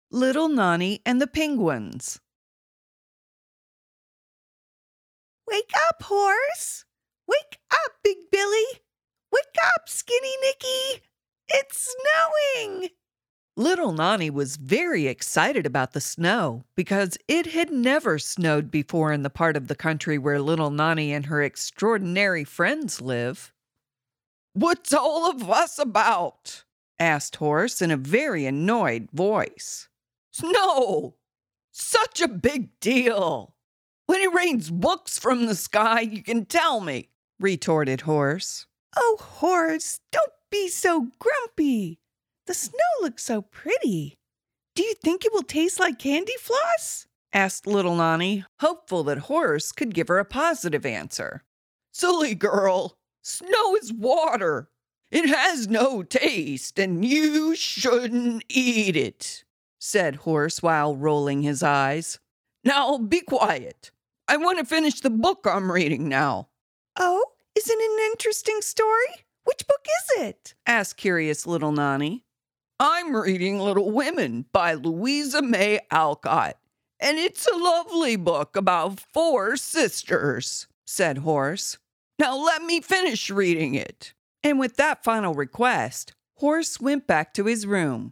Little Nani and the Penguins. Wake up, horse! Wake up, Big Billy! Wake up, Skinny Nicky! It's snowing! Little Nani was very excited about the snow because it had never snowed before in the part of the country where Little Nani and her extraordinary friends live. "What's all of fuss about?" asked Horse in a very annoyed voice. "Snow! Such a big deal! When it rains books from the sky, you can tell me," retorted Horse. Oh, Horse, don't be so grumpy. The snow looks so pretty. Do you think it will taste like candy floss? asked Little Nani, hopeful that Horse could give her a positive answer. "Silly girl, snow is water. It has no taste, and you shouldn't eat it," said Horse while rolling his eyes. "Now be quiet. I want to finish the book I'm reading now." Oh, isn't it an interesting story? Which book is it? asked curious Little Nani. "I'm reading Little Women by Louisa May Alcott, and it's a lovely book about 4 sisters," said Horse. "Now let me finish reading it." And with that final request, Horse went back to his room.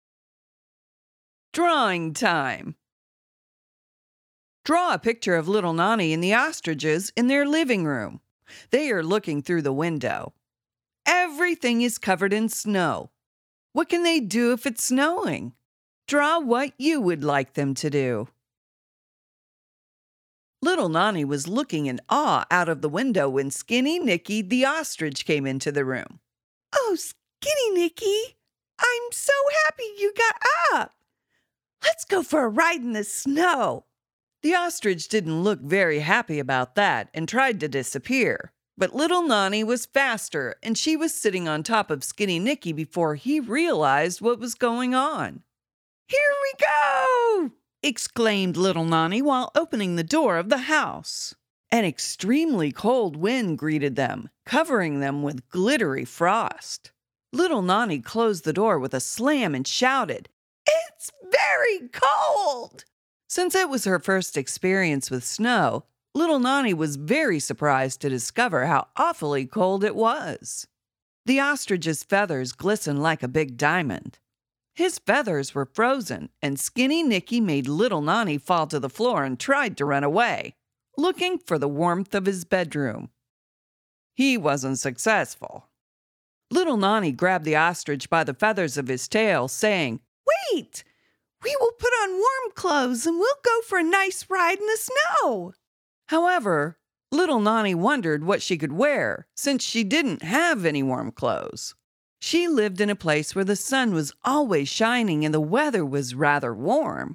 Drawing time. Draw a picture of Little Nani and the ostriches in their living room. They are looking through the window. Everything is covered in snow. What can they do if it's snowing? Draw what you would like them to do. Little Nani was looking in awe out of the window when Skinny Nicky the ostrich came into the room. Oh, Skinny Nicky, I'm so happy you got up. Let's go for a ride in the snow. The ostrich didn't look very happy about that and tried to disappear. But Little Nani was faster, and she was sitting on top of Skinny Nicky before he realized what was going on. "Here we go!" exclaimed Little Nani while opening the door of the house. An extremely cold wind greeted them, covering them with glittery frost. Little Nani closed the door with a slam and shouted, "It's very cold!" Since it was her first experience with snow, Little Nani was very surprised to discover how awfully cold it was. The ostrich's feathers glistened like a big diamond. His feathers were frozen, and Skinny Nicky made Little Nani fall to the floor and tried to run away, looking for the warmth of his bedroom. He wasn't successful. Little Nani grabbed the ostrich by the feathers of his tail, saying, "Wait! We will put on warm clothes and we'll go for a nice ride in the snow." However, Little Nani wondered what she could wear since she didn't have any warm clothes. She lived in a place where the sun was always shining and the weather was rather warm.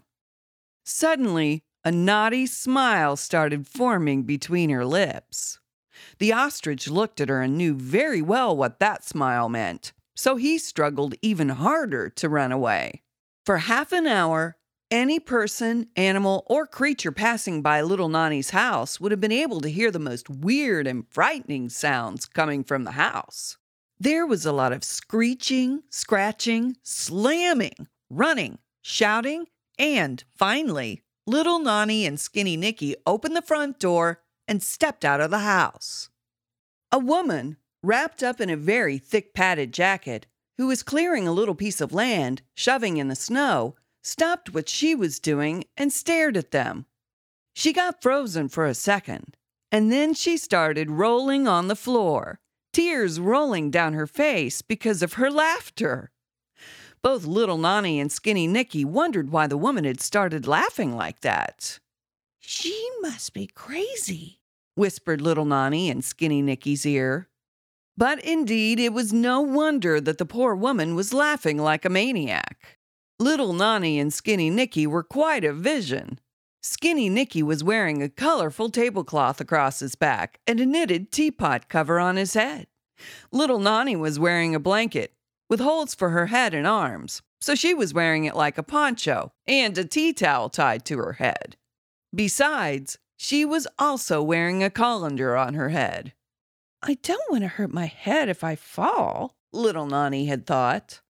Suddenly, a naughty smile started forming between her lips. The ostrich looked at her and knew very well what that smile meant, so he struggled even harder to run away. For half an hour, any person, animal, or creature passing by Little Nani's house would have been able to hear the most weird and frightening sounds coming from the house. There was a lot of screeching, scratching, slamming, running, shouting, and finally, Little Nani and Skinny Nicky opened the front door and stepped out of the house. A woman, wrapped up in a very thick padded jacket, who was clearing a little piece of land, shoving in the snow, stopped what she was doing and stared at them. She got frozen for a second, and then she started rolling on the floor, tears rolling down her face because of her laughter. Both Little Nani and Skinny Nicky wondered why the woman had started laughing like that. "She must be crazy," whispered Little Nani in Skinny Nicky's ear. But indeed, it was no wonder that the poor woman was laughing like a maniac. Little Nani and Skinny Nicky were quite a vision. Skinny Nicky was wearing a colorful tablecloth across his back and a knitted teapot cover on his head. Little Nani was wearing a blanket with holes for her head and arms, so she was wearing it like a poncho and a tea towel tied to her head. Besides, she was also wearing a colander on her head. "I don't want to hurt my head if I fall," Little Nani had thought.